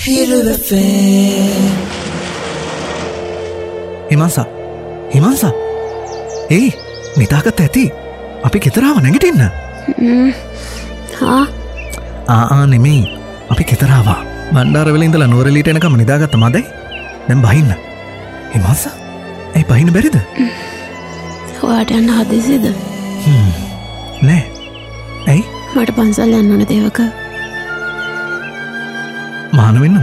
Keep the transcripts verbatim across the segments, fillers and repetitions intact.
හිමන්සා හිමන්සා ඒ නිදාගත්ත ඇති අපි කෙතරාව නැගිටින්න ආ නෙමෙයි අපි කෙතරාවා බණ්ඩාරවෙල ඉඳලා නුවරඑළියට එනකම් නිදාගත්ත මදයි දැන් බහින්න හිමන්සා ඒ බහින්න බැරිද ඔයාට යන්න හදිසිද නෑ ඇයි මට පන්සල් යන්න ඕන දේවක මාන වෙන්නද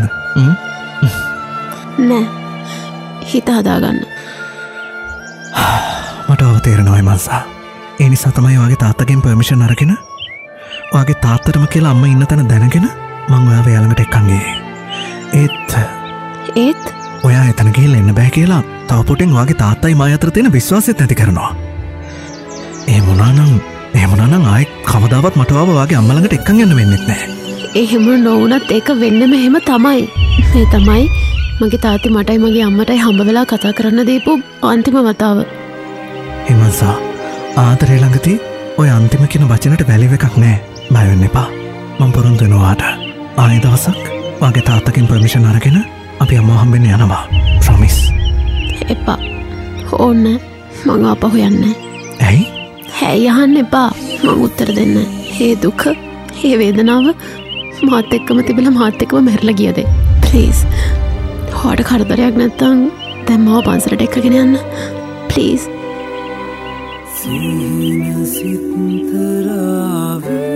නෑ හිත හදාගන්න මට අවතේරෙනවා හිමන්සා ඒ නිසා තමයි ඔයාගේ තාත්තගෙන් පර්මිෂන් අරගෙන ඔයාගේ තාත්තටම කියලා අම්ම ඉන්න තැන දැනගෙන මං ඔයාව යාළඟට එක්කන් ගියේ ඒත් ඒත් ඔයා එතන ගිහිල්ලා එන්න බෑ කියලා තව පොටෙන් ඔයාගේ තාත්තයි මා අතර තියෙන විශ්වාසයත් නැති කරනවා එහෙම වුණා නම් එහෙම වුණා නම් ආයෙ කවදාවත් මට ඔයාව ඔයාගේ අම්මා ළඟට එක්කන් යන්න වෙන්නේ නැහැ එහෙම නොවුනත් ඒක වෙන්නම එහෙම තමයි මේ තමයි මගේ තාත්තේ මටයි මගේ අම්මටයි හම්බ වෙලා කතා කරන්න දීපු අන්තිම වතාව හිමන්සා ආදරේ ළඟදී ඔය අන්තිම කියන වචනට වැලිව එකක් නෑ බය වෙන්න එපා මම පොරොන්දු වෙනවා ඔයාට ආයෙ දවසක් ඔයාගේ තාත්තගෙන් පර්මිෂන් අරගෙන අපි අම්මව හම්බෙන්න යනවා ප්‍රොමිස් එපා ඕන්න මං ආපහු යන්නේ ඇයි හැයි අහන්න එපා මං උත්තර දෙන්න ඒ දුක ඒ වේදනාව මාත් එක්කම තිබිලා මාත් එක්කම මැරිලා ගියද ප්ලීස් හොට කරදරයක් නැත්තම් දැන් මාව පන්සලට එක්කගෙන යන්න ප්ලීස් සීන සිත්තරාවේ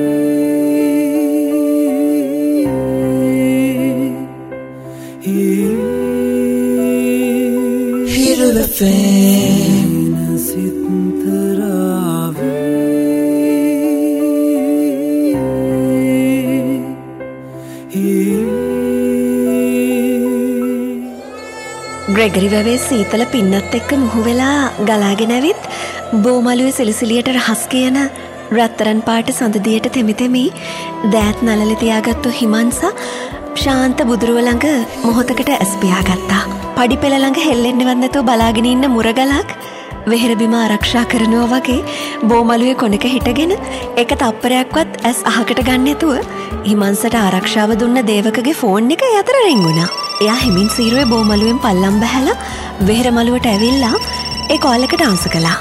සීන සිත්තරාවේ ග්‍රෙගරි වැවේ සීතල පින්නත් එක්ක මුහු වෙලා ගලාගෙන ඇවිත් බෝමලුවේ සිලිසිලියට රහස් කියන රත්තරන් පාට සඳදියට තෙමිතෙමි දෑත් නලලි තියාගත්තු හිමන්සා ශාන්ත බුදුරුව ළඟ මොහොතකට ඇස් පියාගත්තා. පඩිපෙළ ළඟ හෙල්ලෙන්නවත් නැතුව බලාගෙන ඉන්න මුරගලක් වෙහෙර බිම ආරක්ෂා කරනවා වගේ බෝමලුවේ කොනක හිටගෙන එක තප්පරයක්වත් ඇස් අහකට ගන්න නැතුව හිමන්සට ආරක්ෂාව දුන්න දේවකගේ ෆෝන් එක යතර රින් වුණා. එයා හිමින් සීරුවේ බෝමලුවෙන් පල්ලම් බහැලා වෙහෙර මලුවට ඇවිල්ලා ඒ කෝල් එකට ආන්සර් කළා.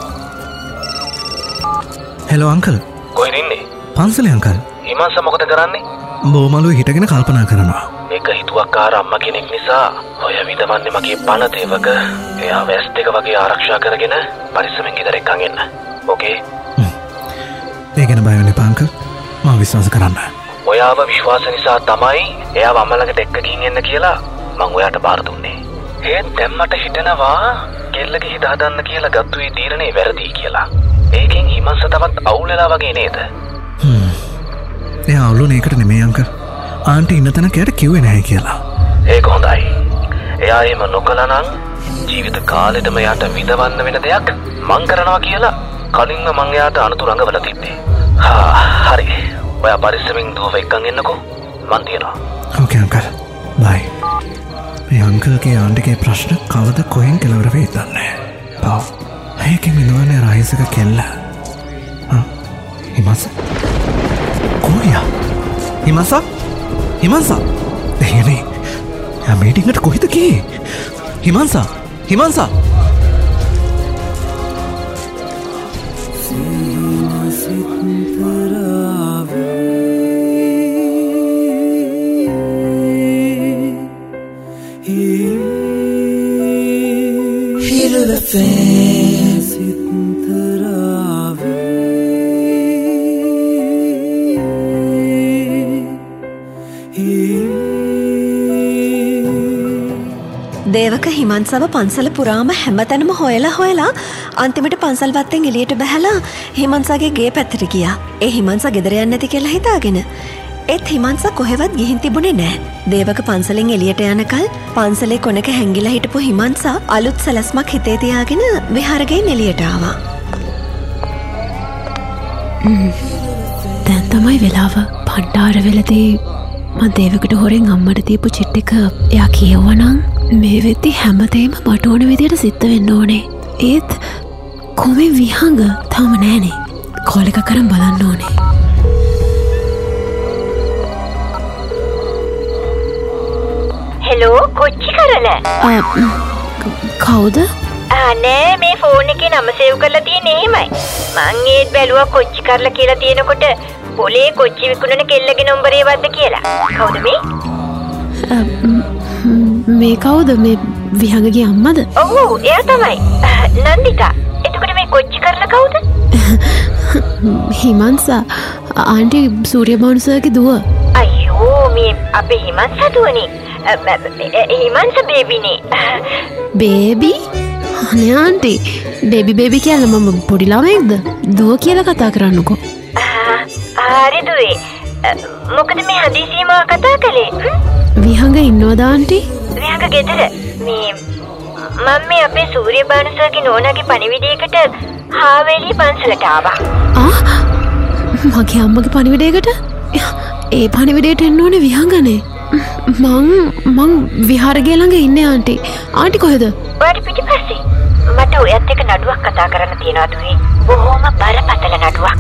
හෙලෝ අංකල් කොහෙද ඉන්නේ? පන්සලේ අංකල්. හිමන්ස මොකද කරන්නේ? බෝමලුවේ හිටගෙන කල්පනා කරනවා. මේක හිතුවක්කාර අම්මා කෙනෙක් නිසා ඔය විදමන්නේ මගේ පණ දේවක. එයා වැස් දෙක වගේ ආරක්ෂා කරගෙන පරිස්සමෙන් ගෙදර එක්කන් එන්න. ඕකේ? ඒ ගැන බය වෙන්න එපා අංකල්. මම විශ්වාස කරන්න. ඔයාව විශ්වාස නිසා තමයි එයාව අම්මා ළඟට එක්ක ගිහින් එන්න කියලා මං ඔයාට බාර දුන්නේ. ඒත් දැන් මට හිතෙනවා කෙල්ලගේ හිත හදන්න කියලා ගත්තු ඒ තීරණේ වැරදි කියලා. ඒකෙන් හිමන්ස තවත් අවුල් වෙලා වගේ නේද? හ්ම්. එයා අවුලුනේ ඒකට නෙමෙයි අංකල්. ආන්ටි ඉන්න තැන කයට කිව්වේ නැහැ කියලා. ඒක හොඳයි. එයා එහෙම නොකළා නම් ජීවිත කාලෙටම එයාට විඳවන්න වෙන දෙයක් මං කරනවා කියලා කලින්ම මං එයාට අනුතු රඟවලා තිබ්බේ. හා හරි. ඔයා පරිස්සමෙන් දුව එක්කන් එන්නකෝ. මං තියනවා. Okay uncle. බයි. මේ අංකල්ගේ ආන්ටිගේ ප්‍රශ්න කවද කොහෙන් කෙලවර වෙයිද දන්නේ. පාව්. ඒකෙන් ඉන්නවනේ රායිසක කෙල්ල. හා. හිමස. කොහොයා? හිමස? හිමස. එහේ. යා මීටින් එකට කොහෙද ගියේ? හිමස. හිමස. දේවක හිමන්සව පන්සල පුරාම හැමතැනම හොයලා හොයලා අන්තිමට පන්සල් වත්තෙන් එළියට බහැලා හිමන්සගේ ගේ පැත්තට ගියා. ඒ හිමන්ස ගෙදර යන්නේ නැති කියලා හිතාගෙන. ඒත් හිමන්ස කොහෙවත් ගිහින් තිබුණේ නැහැ. දේවක පන්සලෙන් එළියට යනකල් පන්සලේ කොනක හැංගිලා හිටපු හිමන්ස අලුත් සැලැස්මක් හිතේ තියාගෙන විහාරගෙන් එළියට ආවා. දැන් තමයි වෙලාව. පණ්ඩාරවෙලදී මම දේවකට හොරෙන් අම්මට දීපු චිට් එක එයා කියවනම් මේ වෙද්දි හැමදේම මට ඕන විදියට සිද්ධ වෙන්න ඕනේ. ඒත් කොමේ විහංග තාම නෑනේ. කෝල් එක කරන් බලන්න ඕනේ. හලෝ කොච්චි කරල කවුද නෑ මේ ෆෝන් එකේ නම සේව් කරලා තියෙන්නේ එහෙමයි. මං ඒත් බැලුවා කොච්චි කරලා කියලා තියෙනකොට පොලේ කොච්චි විකුණන කෙල්ලගේ නම්බරේ වද්ද කියලා. කවුද මේ? මේ කවුද මේ විහඟගේ අම්මද? ඔව් ඔව් එයා තමයි. නන්දිතා. එතකොට මේ කොච්චි කරලා කවුද? හිමන්සා ආන්ටි සූර්යබානුසර්ගේ දුව. අයියෝ මේ අපේ හිමන්සා දුවනේ. හිමන්සා බේබිනේ. බේබි? අනේ ආන්ටි බේබි බේබි කියලා මම පොඩි ළමයෙක්ද? දුව කියලා කතා කරන්නකෝ. හරි දුවේ. මොකද මේ හදිසියෙම කතා කළේ? විහඟ ඉන්නවද ආන්ටි? විහඟ ගෙදර. මේ මම මේ අපේ සූර්යබානුසර්ගේ නෝනාගේ පණිවිඩයකට හාවේලි පන්සලට ආවා. ආ මගේ අම්මගේ පණිවිඩයකට? ඒ පණිවිඩයට එන්න ඕනේ විහඟනේ. මං මං විහාරගේ ළඟ ඉන්නේ ආන්ටි. ආන්ටි කොහෙද? ඔයාට පිටිපස්සේ. මට ඔයත් එක්ක නඩුවක් කතා කරන්න තියෙනවා දුවේ. බොහොම බරපතල නඩුවක්.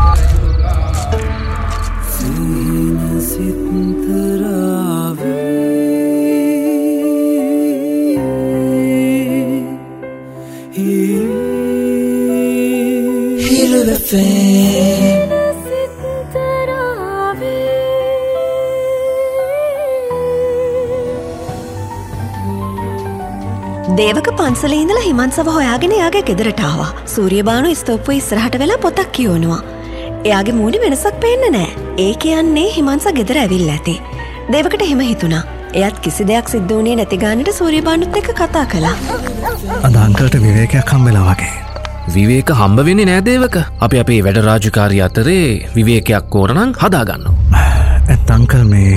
දේවක පන්සලේ ඉඳලා හිමන්සව හොයාගෙන එයාගේ ගෙදරට ආවා. සූර්යබානු ස්තෝප්පුවේ ඉස්සරහට වෙලා පොතක් කියවනවා. එයාගේ මූණේ වෙනසක් පේන්නේ නැහැ. ඒ කියන්නේ හිමන්ස ගෙදර ඇවිල්ලා ඇති. දේවකට එහෙම හිතුණා. එයාත් කිසි දෙයක් සිද්ධ වුණේ නැති ගානට සූර්යබානුත් එක්ක කතා කළා. අද අංකල්ට විවේකයක් හම්බෙලා වගේ. විවේක හම්බ වෙන්නේ නෑ දේවක. අපි අපේ වැඩ රාජකාරී අතරේ විවේකයක් ඕන නම් හදා ගන්නවා. ඇත්ත අංකල් මේ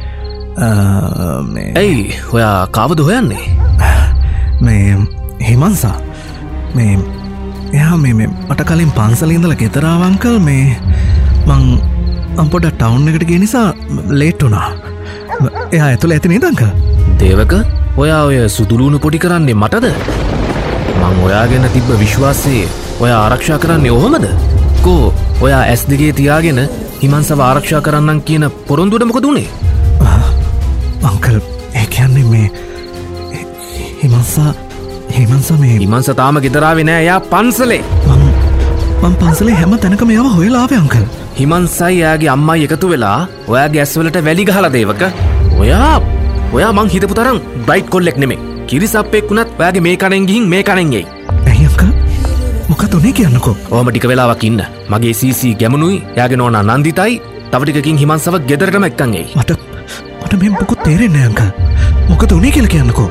මේ ඇයි ඔයා කාවද හොයන්නේ? මේ හිමන්සා මේ එයා මේ මට කලින් පන්සලේ ඉඳලා ගෙදර ආව අංකල් මේ මං මං පොඩ්ඩක් ටවුන් එකට ගිය නිසා ලේට් වුණා. එයා ඇතුළේ ඇති නේද අංකල්? දේවක ඔයා ඔය සුදුලුණු පොඩි කරන්නේ මටද? මං ඔයා ගැන තිබ්බ විශ්වාසය ඔයා ආරක්ෂා කරන්නේ ඔහොමද? කෝ ඔයා ඇස් දෙකේ තියාගෙන හිමන්සව ආරක්ෂා කරන්නම් කියන පොරොන්දුවට මොකද උනේ? අංකල් ඒ කියන්නේ මේ හිමන්සා හිමන්සා මේ හිමන්සා තාම ගෙදර ආවේ නෑ. එයා පන්සලේ. මං මං පන්සලේ හැම තැනකම එයාව හොයලා ආවේ අංකල්. හිමන්සයි එයාගේ අම්මයි එකතු වෙලා ඔයාගේ ඇස් වලට වැලි ගහලා දේවක. ඔයා ඔයා මං හිතපු තරම් බ්‍රයිට් කොල්ලෙක් නෙමෙයි. කිරිසප්පෙක් වුණත් ඔයාගේ මේ කණෙන් ගිහින් මේ කණෙන් එයි. ඇයි අංකල්? මොකද උනේ කියන්නකෝ. ඔහම ටික වෙලාවක් ඉන්න. මගේ සීසී ගැමුණුයි එයාගේ නෝනා නන්දිතයි තව ටිකකින් හිමන්සව ගෙදරටම එක්කන් එයි. මට මට මේ මොකද තේරෙන්නේ අංකල්. මොකද උනේ කියලා කියන්නකෝ.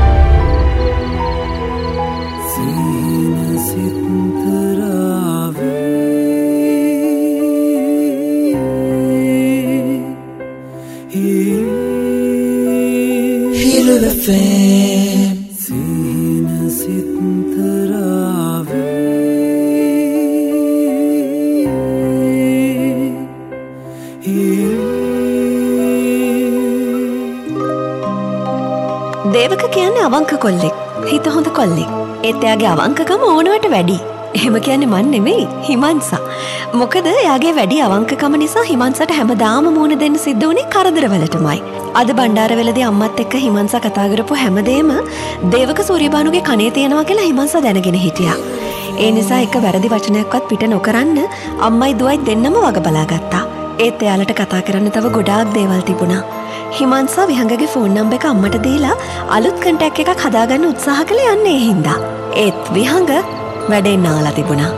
දේවක කියන්නේ අවංක කොල්ලෙක්. හිත හොඳ කොල්ලෙක්. ඒත් එයාගේ අවංකකම ඕනවට වැඩි. එහෙම කියන්නේ මන් නෙමෙයි හිමන්සා. මොකද එයාගේ වැඩි අවංකකම නිසා හිමන්සට හැමදාම මූණ දෙන්න සිද්ධ වුණේ කරදරවලටමයි. අද බණ්ඩාරවලදී අම්මත් එක්ක හිමන්සා කතා කරපු හැමදේම දේවක සූර්යබානුගේ කනේ තියෙනවා කියලා හිමන්සා දැනගෙන හිටියා. ඒ නිසා එක වැරදි වචනයක්වත් පිට නොකරන්න අම්මයි දුවයි දෙන්නම වග බලාගත්තා. ඒත් එයාලට කතා කරන්න තව ගොඩාක් දේවල් තිබුණා. හිමන්සා විහඟගේ ෆෝන් නම්බර් එක අම්මට දීලා අලුත් කන්ටැක්ට් එකක් හදාගන්න උත්සාහ කළේ යන්නේ ඒ හින්දා. ඒත් විහඟ වැඩෙන් නාලා තිබුණා.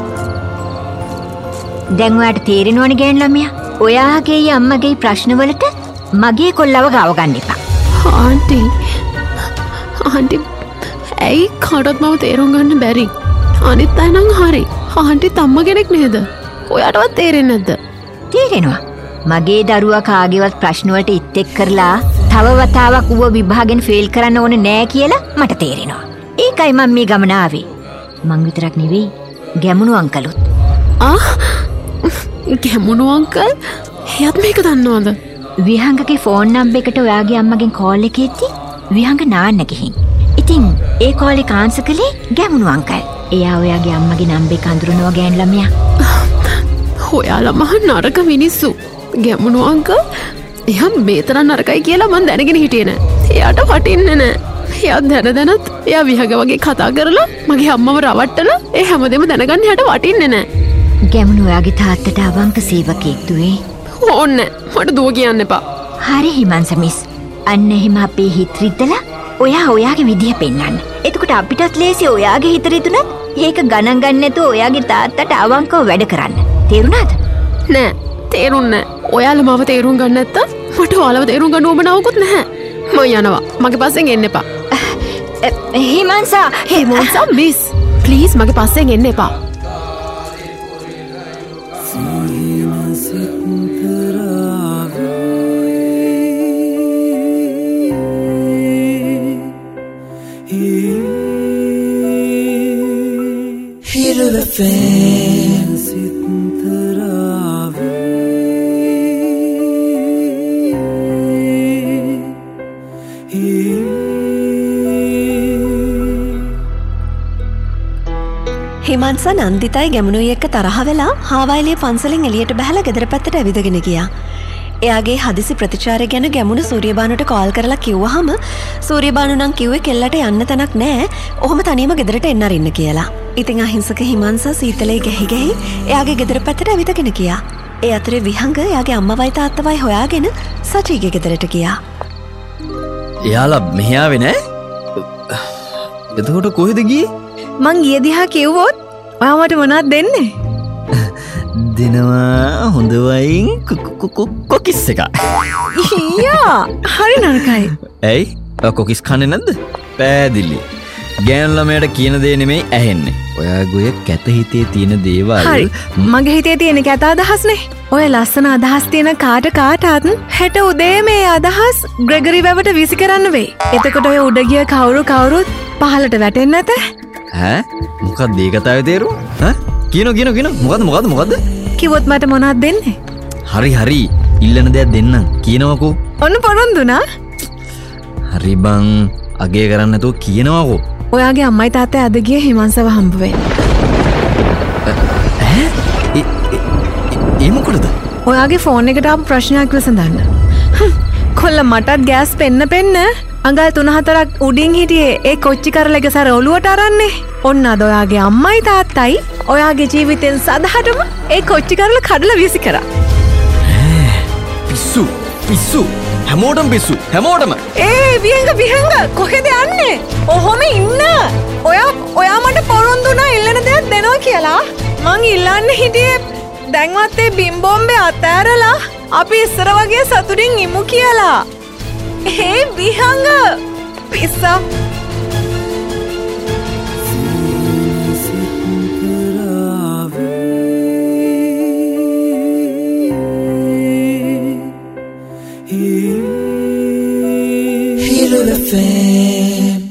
දැන් ඔයාට තේරෙනවනේ ගෑන් ළමයා. ඔයාගේ අම්මගේ ප්‍රශ්නවලට මගේ කොල්ලව ගාව ගන්න එපා. ආන්ටි ආන්ටි ඇයි කාටවත් මම තේරුම් ගන්න බැරි? අනිත් අය නම් හරි. ආන්ටි තම්ම කෙනෙක් නේද? ඔයාටවත් තේරෙන්නේ නැද්ද? තේරෙනවා. මගේ දරුවා කාගේවත් ප්‍රශ්නවලට ඉත්තෙක් කරලා තව වතාවක් ඌව විභාගෙන් ෆේල් කරන්න ඕනේ නෑ කියලා මට තේරෙනවා. ඒකයි මම මේ ගමන ආවේ. මං විතරක් නෙවෙයි ගැමුණු අංකලුත්. ආ ගැමුණු අංකල්? එයාත් මේක දන්නවද? විහංගගේ ෆෝන් නම්බර් එකට ඔයාගේ අම්මගෙන් කෝල් එකේදී විහංග නාන්න ගිහින්. ඉතින් ඒ කෝල් එක ආන්සර් කළේ ගැමුණු අංකල්. එයා ඔයාගේ අම්මගේ නම්බර් එක අඳුරනවා ගෑන් ළමයා. ඔයාලා මහ නරක මිනිස්සු. ගැමුණු අංකල් එයා මේ තරම් නරකයි කියලා මං දැනගෙන හිටියේ නෑ. එයාට වටින්නේ නෑ. එයා දැන දැනත් එයා විහග වගේ කතා කරලා මගේ අම්මව රවට්ටලා ඒ හැමදේම දැනගන්න එයාට වටින්නේ නෑ. ගැමුණු ඔයාගේ තාත්තට අවංක සේවකයෙක් දුවේ. ඕන්නේ මට දුව කියන්න එපා. හරි හිමන්ස මිස්. අන්න එහෙම අපේ හිත රිද්දලා ඔයා ඔයාගේ විදිහ පෙන්වන්න. එතකොට අපිටත් ලේසි ඔයාගේ හිත රිදුනත් ඒක ගණන් ගන්න නැතුව ඔයාගේ තාත්තට අවංකව වැඩ කරන්න. තේරුණාද? නෑ තේරුන්නේ නෑ. ඔයාලා මාව තේරුම් ගන්න නැත්තම් මට ඔයාලව තේරුම් ගන්න ඕමනාවකුත් නැහැ. මම යනවා. මගේ පස්සෙන් එන්න එපා. හිමන්සා හිමන්සා මිස් ප්ලීස් මගේ පස්සෙන් එන්න එපා. හිමන්ස නන්දිතයි ගැමුණුයි එක්ක තරහ වෙලා හාවයිලේ පන්සලෙන් එළියට බහලා ගෙදර පැත්තට ඇවිදගෙන ගියා. එයාගේ හදිසි ප්‍රතිචාරය ගැන ගැමුණු සූර්යබානුට කෝල් කරලා කිව්වහම සූර්යබානු නම් කිව්වේ කෙල්ලට යන්න තැනක් නෑ. ඔහොම තනියම ගෙදරට එන්න අරින්න කියලා. ඉතින් අහිංසක හිමන්ස සීතලේ ගැහි ගැහි එයාගේ ගෙදර පැත්තට ඇවිදගෙන ගියා. ඒ අතරේ විහංග එයාගේ අම්මවයි තාත්තවයි හොයාගෙන සචීගේ ගෙදරට ගියා. එයාලා මෙහි ආවේ නෑ? එතකොට කොහෙද ගියේ? මං ගිය දිහා කිව්වොත් ඔයා මට මොනවද දෙන්නේ? දෙනවා හොඳ වයින් කොකිස් එක. ඊයා හරි නරකයි. ඇයි? කොකිස් කන්නේ නැද්ද? පෑදිලි. ගෑනු ළමයට කියන දේ නෙමෙයි ඇහෙන්නේ. ඔයාගේ කැත හිතේ තියෙන දේවල්. හරි. මගේ හිතේ තියෙන කැත අදහස් නේ. ඔය ලස්සන අදහස් තියෙන කාට කාටත් හෙට උදේ මේ අදහස් ග්‍රෙගරි වැවට විසි කරන්න වෙයි. එතකොට ඔය උඩ ගිය කවුරු කවුරුත් පහලට වැටෙන්නේ නැත. ඈ මොකක්ද ඒ කතාවේ තේරුම? ඈ කියනවා කියනවා කියනවා මොකද්ද මොකද්ද මොකද්ද? කිව්වොත් මට මොනවද දෙන්නේ? හරි හරි ඉල්ලන දෙයක් දෙන්නම් කියනවකෝ. ඔන්න පොරොන්දුනා. හරි බං අගේ කරන්න නැතුව කියනවකෝ. ඔයාගේ අම්මයි තාත්තයි අද ගියේ හිමන්සව හම්බ වෙන්න. ඈ ඒ මොකටද? ඔයාගේ ෆෝන් එකට ආපු ප්‍රශ්නයක් විසඳන්න. කොල්ල මටත් ගෑස් පෙන්න පෙන්න අඟල් තුන හතරක් උඩින් හිටියේ ඒ කොච්චි කරලගේ සර ඔලුවට අරන්නේ. ඔන්න අද ඔයාගේ අම්මයි තාත්තයි ඔයාගේ ජීවිතෙන් සදහටම ඒ කොච්චි කරල කඩලා විසි කරා. පිස්සු පිස්සු හැමෝටම පිස්සු හැමෝටම. ඒ විහංග විහංග කොහෙද යන්නේ? ඔහොම ඉන්න. ඔයා ඔයා මට පොරොන්දු වුණා ඉල්ලන දෙයක් දෙනවා කියලා. මං ඉල්ලන්න හිටියේ දැන්වත් ඒ බිම්බෝම්බේ අතෑරලා අපි ඉස්සර වගේ සතුටින් ඉමු කියලා. ඒ විහංග පිස්සා. Feel the fame.